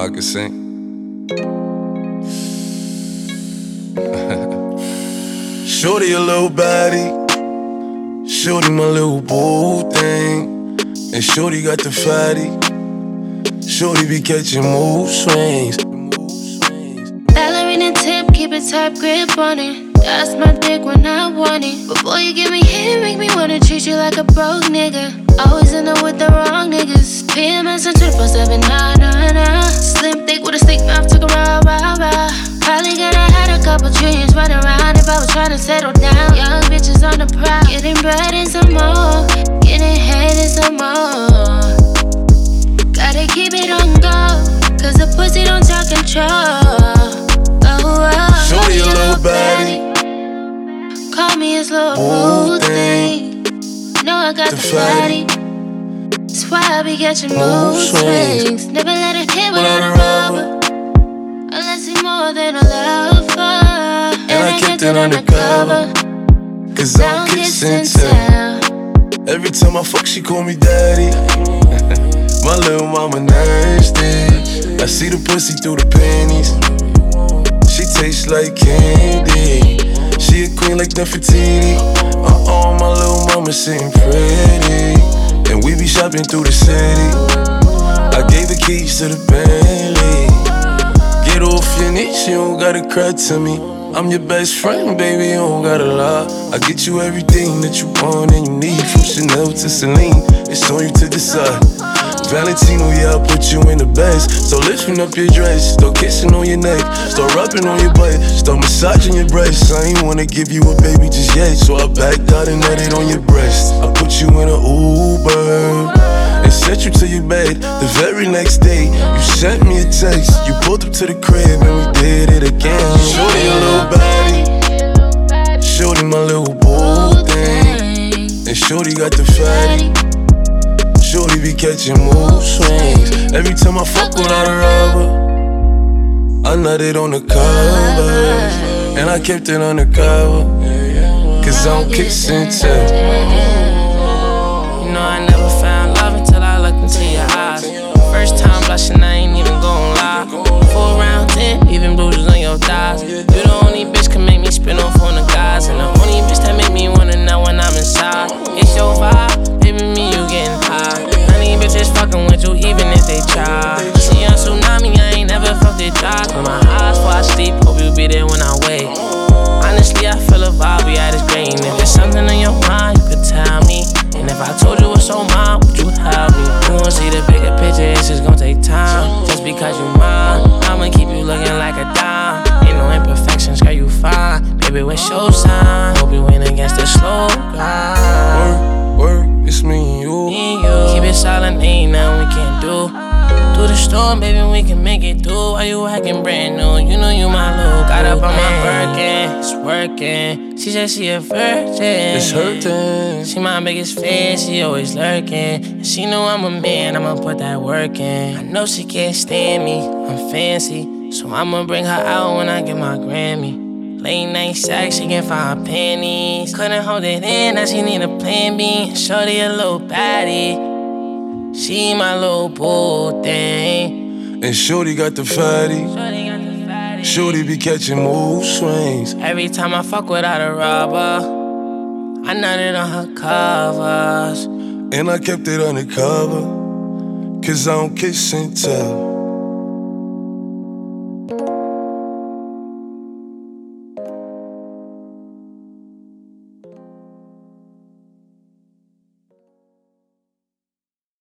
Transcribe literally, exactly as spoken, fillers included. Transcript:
I can sing. Shorty a little baddie, shorty my little boo thing, and shorty got the fatty. Shorty be catching mood swings. Ballerina tip, keep a tight grip on it. That's my dick when I want it. Before you give me hit, make me wanna treat you like a broke nigga. Always in there with the wrong niggas. P M S and twenty-four seven, nah, nah, nah. Slim thick with a stick mouth, took a rah, rah, rah. Probably gonna had a couple dreams running around if I was trying to settle down. Young bitches on the prowl, getting bread and some more, getting head and some more. Gotta keep it on go, cause the pussy don't talk control. Oh, oh, shorty a little baddie, call me his little boo thing. Know I got the, the fatty. That's why I be catching mood swings. Never let it hit without a rubber, unless it's more than a lover. And, and I kept it undercover, cause I'm kissing tell. Every time I fuck, she call me daddy. My little mama nasty. I see the pussy through the panties. She tastes like candy. She a queen like Nefertiti. Uh-oh, my little mama sitting pretty. And we be shopping through the city. I gave the keys to the Bentley. Get off your knees, you don't gotta cry to me. I'm your best friend, baby, you don't gotta lie. I get you everything that you want and you need. From Chanel to Celine, it's on you to decide. Valentino, yeah, I put you in the best. So lifting up your dress, start kissing on your neck, start rubbing on your butt, start massaging your breasts. I ain't wanna give you a baby just yet, so I backed out and nutted on your breast. I put you in an Uber and sent you to your bed. The very next day, you sent me a text. You pulled up to the crib and we did it again. Shorty a little baddie, shorty my little boo thing, and shorty got the fatty. Shorty be catching mood swings. Every time I fuck without a rubber, I nutted on the covers, and I kept it undercover, cause I'm kissing tell. You know I never found love until I looked into your eyes. First time blushing, I ain't even gon' lie. Four round ten, even bruises on your thighs. You the only bitch can make me spin off on the guys, and the only bitch that make me wanna know when I'm inside. It's your vibe, baby, me you getting high. Honey bitches fucking with you even if they try. See a tsunami, I ain't never felt it dry. Close my eyes before I sleep, hope you be there when I wake. Honestly, I feel a vibe, we at this great. And if there's something on your mind, you could tell me. And if I told you what's on mine, would you help me? You won't see the bigger picture, it's just gonna take time. Just because you mine, I'ma keep you looking like a dime. Ain't no imperfections, girl, you fine. Baby, what's your sign? Hope you win against the slow grind. Work, work, it's me and you. Me and you. Keep it silent, ain't nothing we can't do. Through the storm, baby, we can make it through. Why you acting brand new? You know you my little. Got up on my Birkin, it's working. She said she a virgin. It's hurting. She my biggest fan, she always lurking. And she know I'm a man, I'ma put that work in. I know she can't stand me, I'm fancy, so I'ma bring her out when I get my Grammy. Late night sex, she can't find her panties. Couldn't hold it in, now she need a plan B. Shorty a little baddie, she my little boo thing, and shorty got the fatty. Shorty got the fatty. Shorty be catching mood swings. Every time I fuck without a rubber, I nutted on her covers, and I kept it undercover, cause I don't kiss and tell.